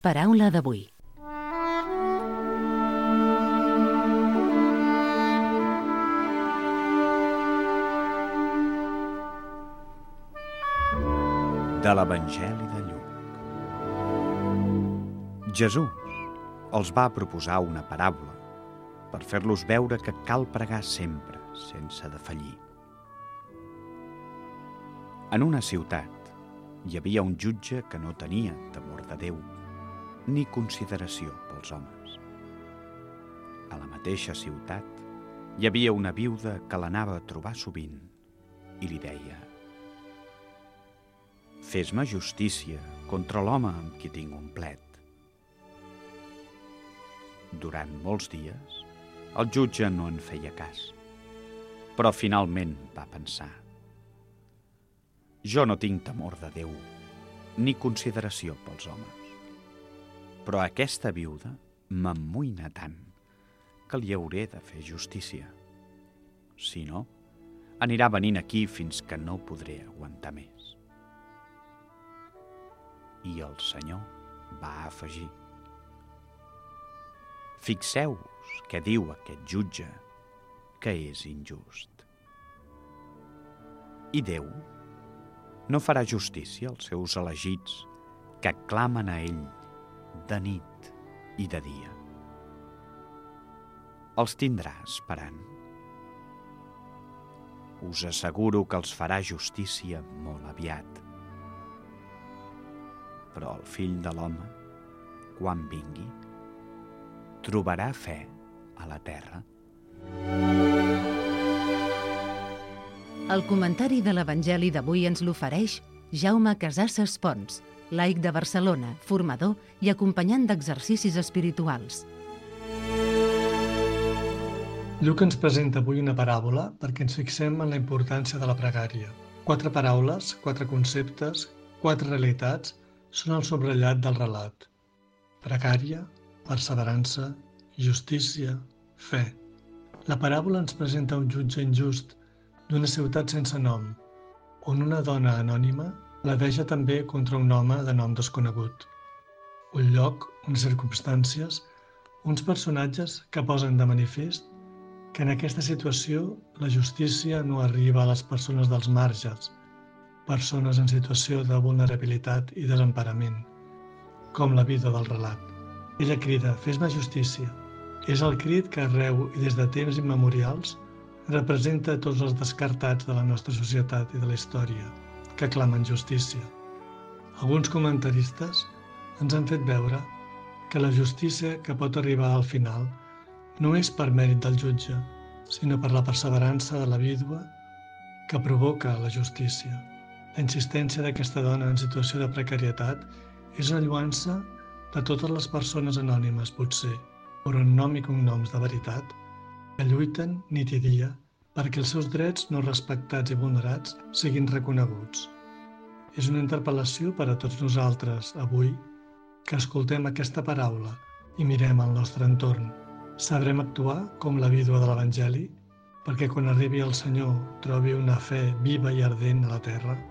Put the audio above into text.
Paraula d'avui. De l'Evangeli de Lluc. Jesús els va proposar una paràbola per fer-los veure que cal pregar sempre, sense defallir. En una ciutat hi havia un jutge que no tenia temor de Déu ni consideració pels homes. A la mateixa ciutat hi havia una viuda que l'anava a trobar sovint i li deia: «Fes-me justícia contra l'home amb qui tinc un plet». Durant molts dies, el jutge no en feia cas, però finalment va pensar: «Jo no tinc temor de Déu ni consideració pels homes, però aquesta viuda m'amoïna tant que li hauré de fer justícia. Si no, anirà venint aquí fins que no podré aguantar més». I el Senyor va afegir: «Fixeu-vos què diu aquest jutge, que és injust. I Déu no farà justícia als seus elegits que clamen a ell de nit i de dia. Els tindrà esperant. Us asseguro que els farà justícia molt aviat. Però el Fill de l'Home, quan vingui, trobarà fe a la terra?» El comentari de l'Evangeli d'avui ens l'ofereix Jaume Casassas Pons, laic de Barcelona, formador i acompanyant d'exercicis espirituals. Lluc ens presenta avui una paràbola perquè ens fixem en la importància de la pregària. 4 paraules, 4 conceptes, 4 realitats són el subratllat del relat. Pregària, perseverança, justícia, fe. La paràbola ens presenta un jutge injust d'una ciutat sense nom, on una dona anònima pledeja també contra un home de nom desconegut. Un lloc, unes circumstàncies, uns personatges que posen de manifest que en aquesta situació la justícia no arriba a les persones dels marges, persones en situació de vulnerabilitat i desemparament, com la vida del relat. Ella crida: «Fes-me justícia». És el crit que arreu i des de temps immemorials representa tots els descartats de la nostra societat i de la història, que clamen justícia. Alguns comentaristes ens han fet veure que la justícia que pot arribar al final no és per mèrit del jutge, sinó per la perseverança de la vídua que provoca la justícia. La insistència d'aquesta dona en situació de precarietat és una lluança de totes les persones anònimes, potser, però en nom i cognoms de veritat, que lluiten nit i dia perquè els seus drets no respectats i vulnerats siguin reconeguts. És una interpel·lació per a tots nosaltres, avui, que escoltem aquesta paraula i mirem al nostre entorn. Sabrem actuar com la vídua de l'Evangeli, perquè quan arribi el Senyor trobi una fe viva i ardent a la terra?